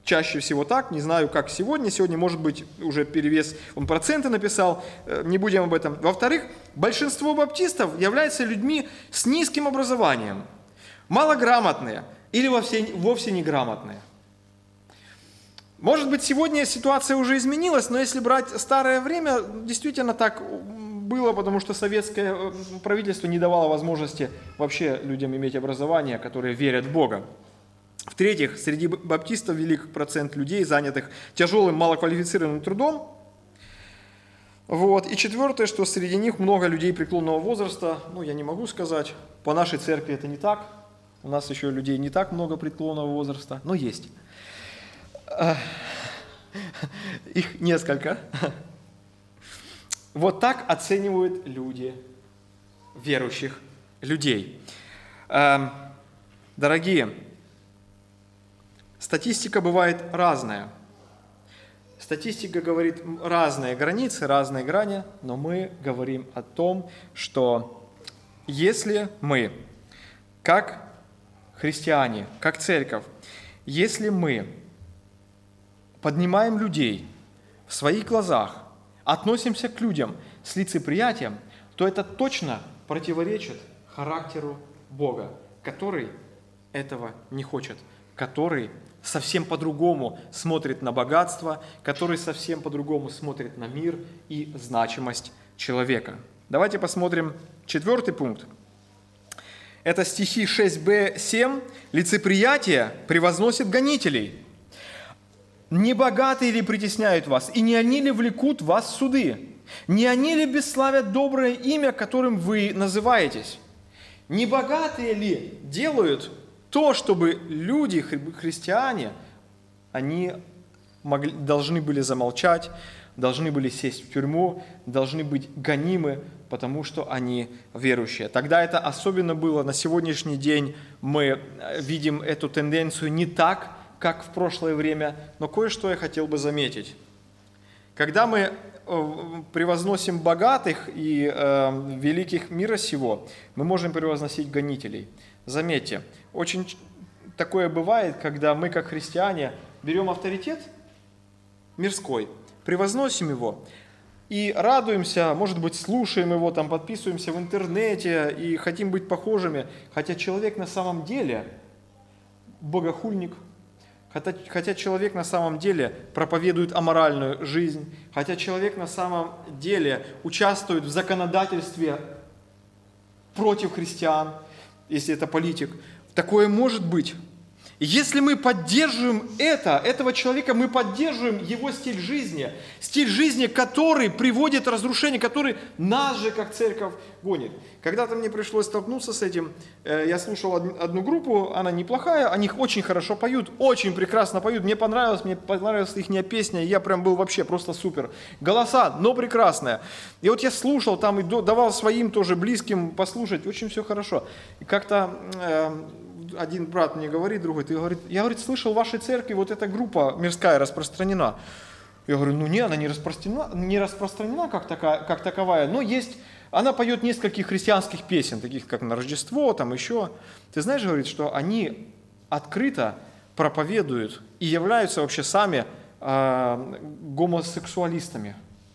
Speaker 1: чаще всего так, не знаю, как сегодня. Сегодня, может быть, уже перевес, он проценты написал, не будем об этом. Во-вторых, большинство баптистов являются людьми с низким образованием, малограмотные или вовсе неграмотные. Может быть, сегодня ситуация уже изменилась, но если брать старое время, действительно так было, потому что советское правительство не давало возможности вообще людям иметь образование, которые верят в Бога. В-третьих, среди баптистов велик процент людей, занятых тяжелым, малоквалифицированным трудом. Вот. И четвертое, что среди них много людей преклонного возраста. Я не могу сказать, по нашей церкви это не так. У нас еще людей не так много преклонного возраста, но есть. Их несколько. Вот так оценивают люди верующих людей. Дорогие, статистика бывает разная. Статистика говорит разные границы, разные грани, но мы говорим о том, что если мы, как христиане, как церковь, если мы поднимаем людей в своих глазах, относимся к людям с лицеприятием, то это точно противоречит характеру Бога, который этого не хочет, который совсем по-другому смотрит на богатство, который совсем по-другому смотрит на мир и значимость человека. Давайте посмотрим 4 пункт. Это стихи 6b, 7. «Лицеприятие превозносит гонителей. Не богатые ли притесняют вас, и не они ли влекут вас в суды? Не они ли бесславят доброе имя, которым вы называетесь? Не богатые ли делают то, чтобы люди, христиане, они должны были замолчать, должны были сесть в тюрьму, должны быть гонимы, потому что они верующие. Тогда это особенно было. На сегодняшний день мы видим эту тенденцию не так, как в прошлое время, но кое-что я хотел бы заметить. Когда мы превозносим богатых и великих мира сего, мы можем превозносить гонителей. Заметьте, очень такое бывает, когда мы, как христиане, берем авторитет мирской, превозносим его и радуемся, может быть, слушаем его, подписываемся в интернете и хотим быть похожими, хотя человек на самом деле богохульник, хотя человек на самом деле проповедует аморальную жизнь, хотя человек на самом деле участвует в законодательстве против христиан, если это политик. Такое может быть. И если мы поддерживаем этого человека, мы поддерживаем его стиль жизни, который приводит разрушение, который нас же, как церковь, гонит. Когда-то мне пришлось столкнуться с этим, я слушал одну группу, она неплохая, они очень хорошо поют, очень прекрасно поют, мне понравилась их песня, я прям был вообще просто супер. Голоса, но прекрасная. И вот я слушал там и давал своим тоже близким послушать, очень все хорошо. И как-то один брат мне говорит, другой, я слышал, в вашей церкви вот эта группа мирская распространена. Я говорю, не, она не распространена как таковая, но есть, она поет нескольких христианских песен, таких как на Рождество, еще. Ты знаешь, говорит, что они открыто проповедуют и являются вообще сами гомосексуалистами.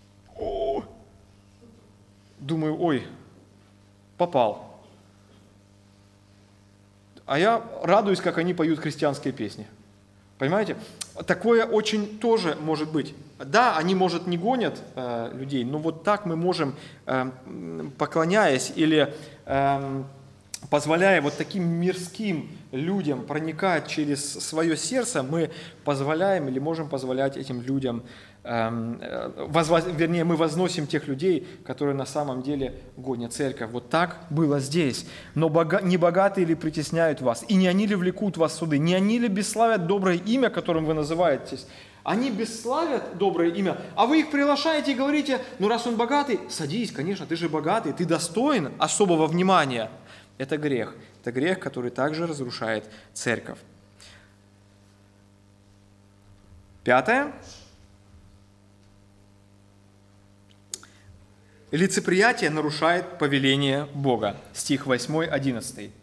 Speaker 1: Думаю, попал. А я радуюсь, как они поют христианские песни. Понимаете? Такое очень тоже может быть. Да, они, может, не гонят людей, но вот так мы можем, поклоняясь или позволяя вот таким мирским людям проникать через свое сердце, мы позволяем или можем позволять этим людям, мы возносим тех людей, которые на самом деле гонят церковь. Вот так было здесь. Но не богатые ли притесняют вас, и не они ли влекут вас в суды, не они ли бесславят доброе имя, которым вы называетесь? Они бесславят доброе имя, а вы их приглашаете и говорите, раз он богатый, садись, конечно, ты же богатый, ты достоин особого внимания. Это грех. Это грех, который также разрушает церковь. 5. Лицеприятие нарушает повеление Бога. Стих 8, 11.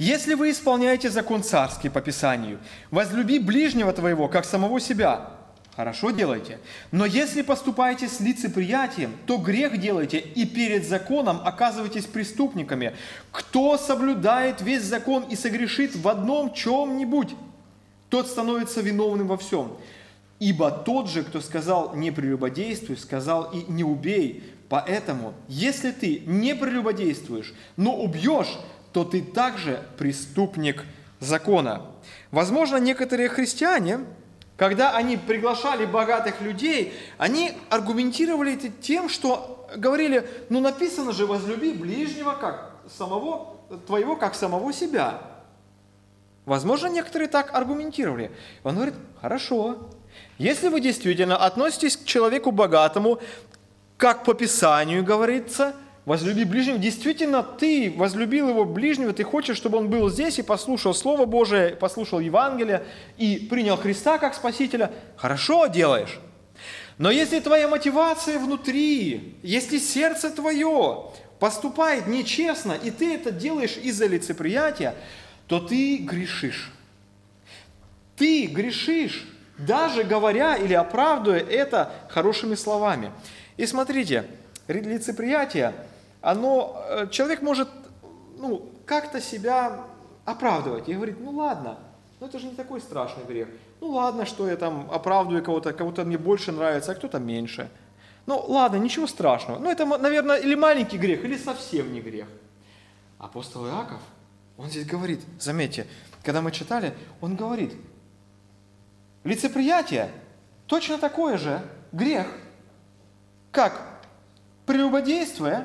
Speaker 1: Если вы исполняете закон царский по Писанию, возлюби ближнего твоего, как самого себя, хорошо делаете. Но если поступаете с лицеприятием, то грех делаете и перед законом оказываетесь преступниками. Кто соблюдает весь закон и согрешит в одном чем-нибудь, тот становится виновным во всем. Ибо тот же, кто сказал «не прелюбодействуй», сказал и «не убей». Поэтому, если ты не прелюбодействуешь, но убьешь, то ты также преступник закона. Возможно, некоторые христиане, когда они приглашали богатых людей, они аргументировали это тем, что говорили, написано же, возлюби ближнего как самого твоего, как самого себя. Возможно, некоторые так аргументировали. Он говорит, хорошо, если вы действительно относитесь к человеку богатому, как по Писанию говорится, возлюби ближнего, действительно ты возлюбил его ближнего, ты хочешь, чтобы он был здесь и послушал Слово Божие, послушал Евангелие и принял Христа как Спасителя, хорошо делаешь. Но если твоя мотивация внутри, если сердце твое поступает нечестно, и ты это делаешь из-за лицеприятия, то ты грешишь. Ты грешишь, даже говоря или оправдывая это хорошими словами. И смотрите, лицеприятие, человек может как-то себя оправдывать и говорит, ладно, это же не такой страшный грех. Ладно, что я там оправдываю кого-то мне больше нравится, а кто-то меньше. Ладно, ничего страшного. Это, наверное, или маленький грех, или совсем не грех. Апостол Иаков, он здесь говорит, заметьте, когда мы читали, он говорит, лицеприятие точно такое же грех, как прелюбодействие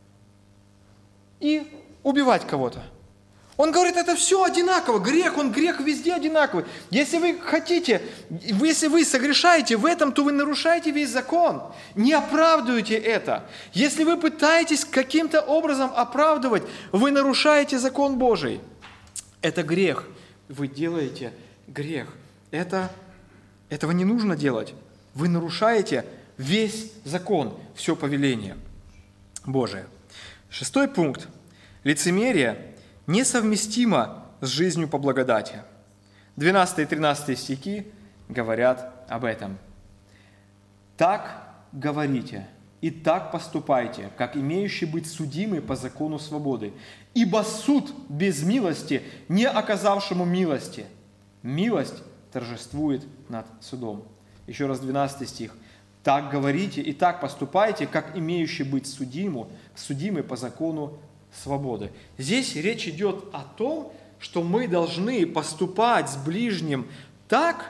Speaker 1: и убивать кого-то. Он говорит, это все одинаково, грех везде одинаковый. Если вы хотите, если вы согрешаете в этом, то вы нарушаете весь закон. Не оправдывайте это. Если вы пытаетесь каким-то образом оправдывать, вы нарушаете закон Божий. Это грех. Вы делаете грех. Этого не нужно делать. Вы нарушаете весь закон, все повеление Божие. 6 пункт. Лицемерие несовместимо с жизнью по благодати. 12 и 13 стихи говорят об этом. «Так говорите и так поступайте, как имеющие быть судимы по закону свободы. Ибо суд без милости, не оказавшему милости, милость торжествует над судом». Еще раз 12 стих. «Так говорите и так поступайте, как имеющие быть судимы по закону свободы». Здесь речь идет о том, что мы должны поступать с ближним так,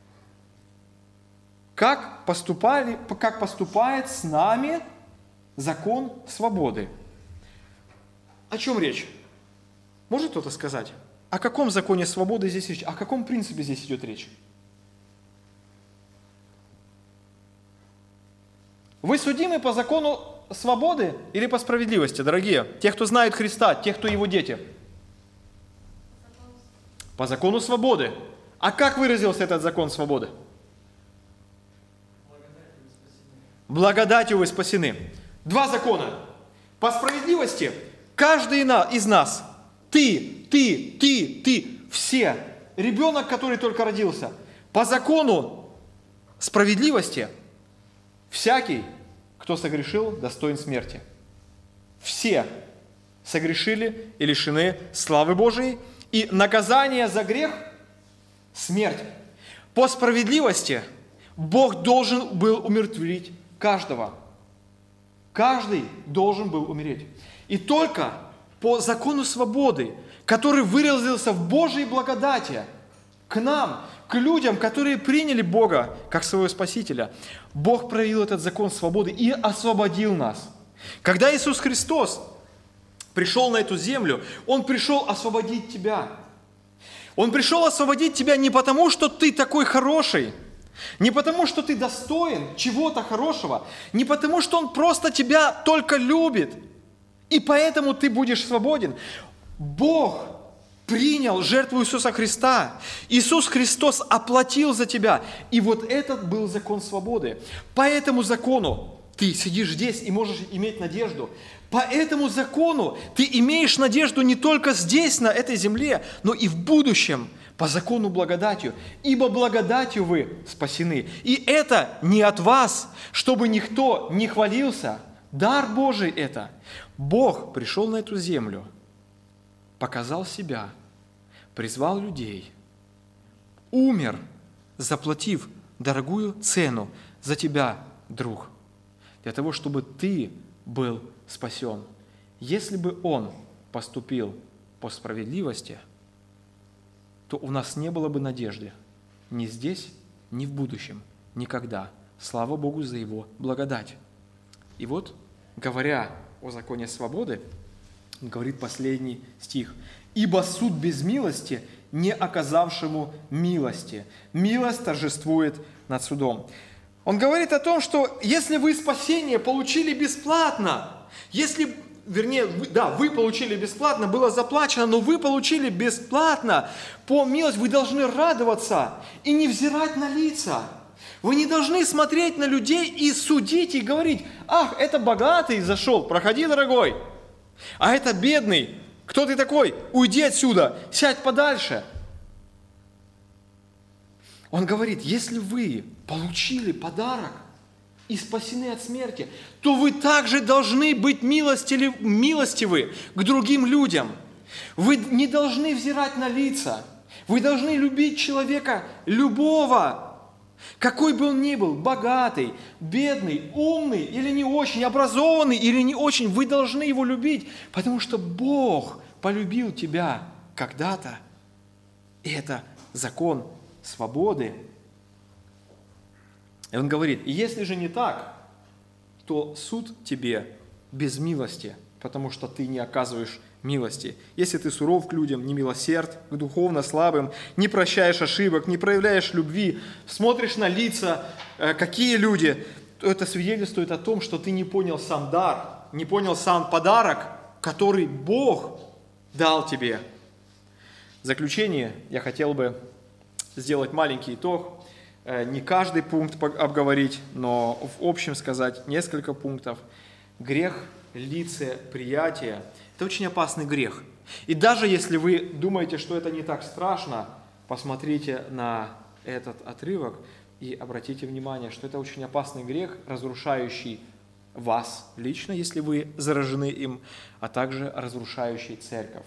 Speaker 1: как поступает с нами закон свободы. О чем речь? Может кто-то сказать? О каком законе свободы здесь речь? О каком принципе здесь идет речь? Вы судимы по закону свободы или по справедливости, дорогие? Те, кто знает Христа, те, кто Его дети. По закону свободы. А как выразился этот закон свободы? Благодатью вы спасены. 2 закона. По справедливости каждый из нас, ты, все, ребенок, который только родился, по закону справедливости всякий, кто согрешил, достоин смерти. Все согрешили и лишены славы Божией, и наказание за грех – смерть. По справедливости Бог должен был умертвить каждого. Каждый должен был умереть. И только по закону свободы, который выразился в Божьей благодати к нам, к людям, которые приняли Бога как своего Спасителя, Бог проявил этот закон свободы и освободил нас. Когда Иисус Христос пришел на эту землю, Он пришел освободить тебя. Он пришел освободить тебя не потому, что ты такой хороший, не потому, что ты достоин чего-то хорошего, не потому, что Он просто тебя только любит, и поэтому ты будешь свободен. Бог принял жертву Иисуса Христа. Иисус Христос оплатил за тебя. И вот этот был закон свободы. По этому закону ты сидишь здесь и можешь иметь надежду. По этому закону ты имеешь надежду не только здесь, на этой земле, но и в будущем, по закону благодатью. Ибо благодатью вы спасены. И это не от вас, чтобы никто не хвалился. Дар Божий это. Бог пришел на эту землю, показал себя, призвал людей, умер, заплатив дорогую цену за тебя, друг, для того, чтобы ты был спасен. Если бы Он поступил по справедливости, то у нас не было бы надежды ни здесь, ни в будущем, никогда. Слава Богу за Его благодать. И вот, говоря о законе свободы, говорит последний стих. «Ибо суд без милости, не оказавшему милости. Милость торжествует над судом». Он говорит о том, что если вы спасение получили бесплатно, вы получили бесплатно, было заплачено, но вы получили бесплатно, по милости вы должны радоваться и не взирать на лица. Вы не должны смотреть на людей и судить, и говорить: ах, это богатый зашел, проходи, дорогой, а это бедный, кто ты такой, уйди отсюда, сядь подальше. Он говорит, если вы получили подарок и спасены от смерти, то вы также должны быть милостивы к другим людям. Вы не должны взирать на лица. Вы должны любить человека любого, какой бы он ни был, богатый, бедный, умный или не очень, образованный или не очень. Вы должны его любить, потому что Бог полюбил тебя когда-то. И это закон свободы. И он говорит, если же не так, то суд тебе без милости, потому что ты не оказываешь милости. Если ты суров к людям, не милосерд, к духовно слабым, не прощаешь ошибок, не проявляешь любви, смотришь на лица, какие люди, то это свидетельствует о том, что ты не понял сам дар, не понял сам подарок, который Бог дал тебе. В заключение я хотел бы сделать маленький итог, не каждый пункт обговорить, но в общем сказать несколько пунктов. Грех лицеприятия – это очень опасный грех. И даже если вы думаете, что это не так страшно, посмотрите на этот отрывок и обратите внимание, что это очень опасный грех, разрушающий вас лично, если вы заражены им, а также разрушающий церковь.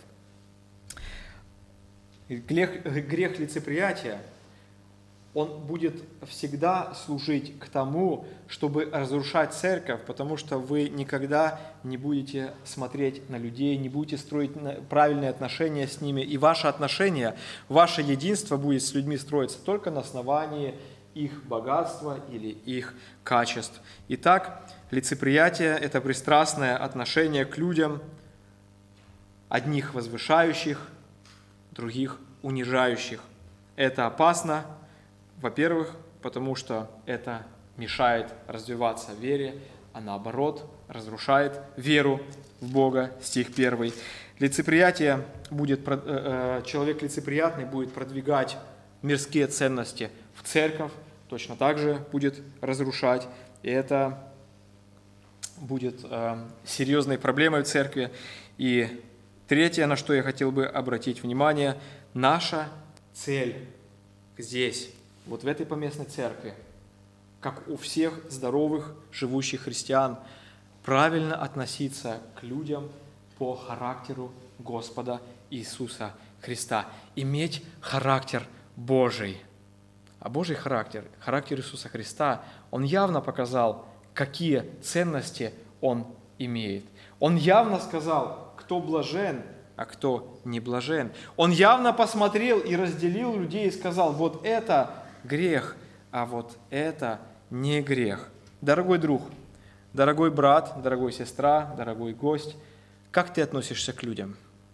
Speaker 1: Грех лицеприятия, он будет всегда служить к тому, чтобы разрушать церковь, потому что вы никогда не будете смотреть на людей, не будете строить правильные отношения с ними, и ваше отношение, ваше единство будет с людьми строиться только на основании их богатства или их качеств. Итак, лицеприятие – это пристрастное отношение к людям, одних возвышающих, других унижающих. Это опасно, во-первых, потому что это мешает развиваться вере, а наоборот разрушает веру в Бога. Стих 1. Лицеприятие человек лицеприятный будет продвигать мирские ценности в церковь, точно так же будет разрушать. И это будет серьезной проблемой в церкви. И третье, на что я хотел бы обратить внимание, наша цель здесь, вот в этой поместной церкви, как у всех здоровых, живущих христиан, правильно относиться к людям по характеру Господа Иисуса Христа, иметь характер Божий. А Божий характер Иисуса Христа, Он явно показал, какие ценности Он имеет. Он явно сказал, кто блажен, а кто не блажен. Он явно посмотрел и разделил людей и сказал, вот это грех, а вот это не грех. Дорогой друг, дорогой брат, дорогой сестра, дорогой гость, как ты относишься к людям?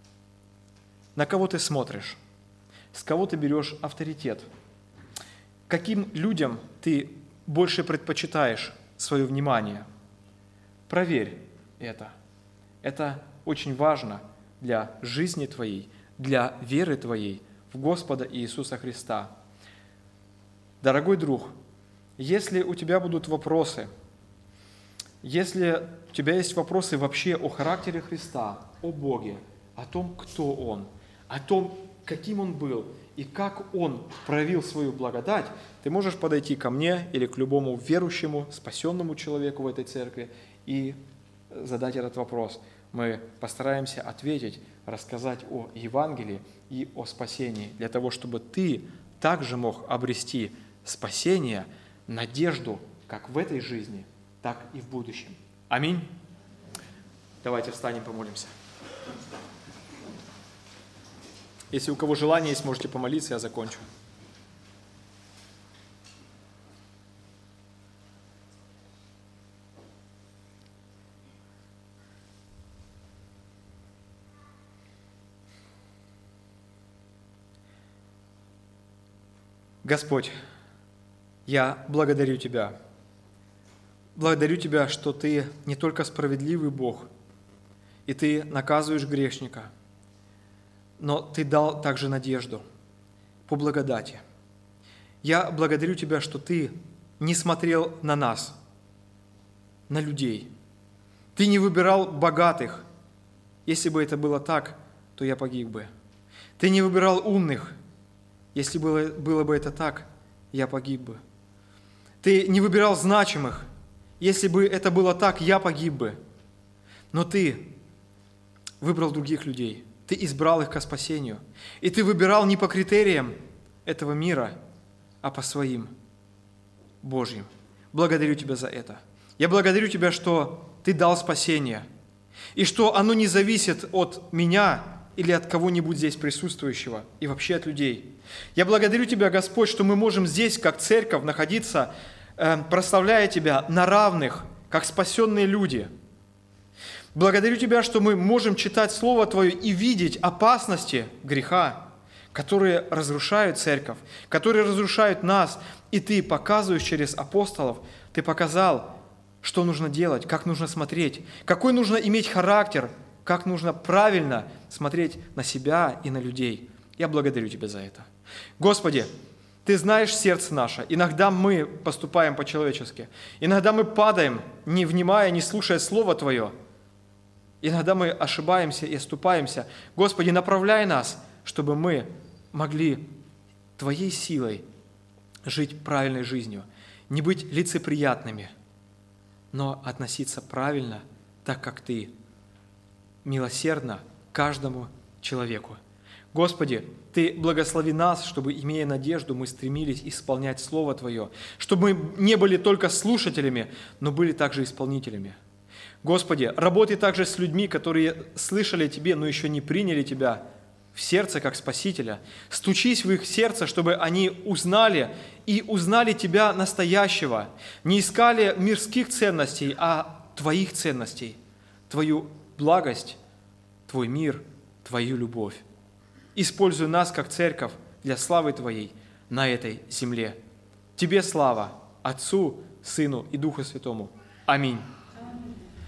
Speaker 1: На кого ты смотришь? С кого ты берешь авторитет? Каким людям ты больше предпочитаешь свое внимание? Проверь это. Это очень важно для жизни твоей, для веры твоей в Господа Иисуса Христа. Дорогой друг, если у тебя будут вопросы, Если у тебя есть вопросы вообще о характере Христа, о Боге, о том, кто Он, о том, каким Он был и как Он проявил свою благодать, ты можешь подойти ко мне или к любому верующему, спасенному человеку в этой церкви и задать этот вопрос. Мы постараемся ответить, рассказать о Евангелии и о спасении, для того, чтобы ты также мог обрести спасение, надежду, как в этой жизни, так и в будущем. Аминь. Давайте встанем, помолимся. Если у кого желание есть, можете помолиться, я закончу. Господь, я благодарю Тебя. Благодарю Тебя, что Ты не только справедливый Бог, и Ты наказываешь грешника, но Ты дал также надежду по благодати. Я благодарю Тебя, что Ты не смотрел на нас, на людей. Ты не выбирал богатых. Если бы это было так, то я погиб бы. Ты не выбирал умных. Если было бы это так, я погиб бы. Ты не выбирал значимых. Если бы это было так, я погиб бы. Но Ты выбрал других людей. Ты избрал их ко спасению. И Ты выбирал не по критериям этого мира, а по своим, Божьим. Благодарю Тебя за это. Я благодарю Тебя, что Ты дал спасение, и что оно не зависит от меня или от кого-нибудь здесь присутствующего, и вообще от людей. Я благодарю Тебя, Господь, что мы можем здесь, как церковь, находиться, прославляя Тебя на равных, как спасенные люди. Благодарю Тебя, что мы можем читать Слово Твое и видеть опасности греха, которые разрушают церковь, которые разрушают нас, и Ты показываешь через апостолов, Ты показал, что нужно делать, как нужно смотреть, какой нужно иметь характер, как нужно правильно смотреть на себя и на людей. Я благодарю Тебя за это. Господи, Ты знаешь сердце наше. Иногда мы поступаем по-человечески. Иногда мы падаем, не внимая, не слушая Слово Твое. Иногда мы ошибаемся и оступаемся. Господи, направляй нас, чтобы мы могли Твоей силой жить правильной жизнью, не быть лицеприятными, но относиться правильно, так как Ты милосердно каждому человеку. Господи, Ты благослови нас, чтобы, имея надежду, мы стремились исполнять Слово Твое, чтобы мы не были только слушателями, но были также исполнителями. Господи, работай также с людьми, которые слышали о Тебе, но еще не приняли Тебя в сердце как Спасителя. Стучись в их сердце, чтобы они узнали Тебя настоящего, не искали мирских ценностей, а Твоих ценностей, Твою благость, Твой мир, Твою любовь. Используй нас, как церковь, для славы Твоей на этой земле. Тебе слава, Отцу, Сыну и Духу Святому. Аминь.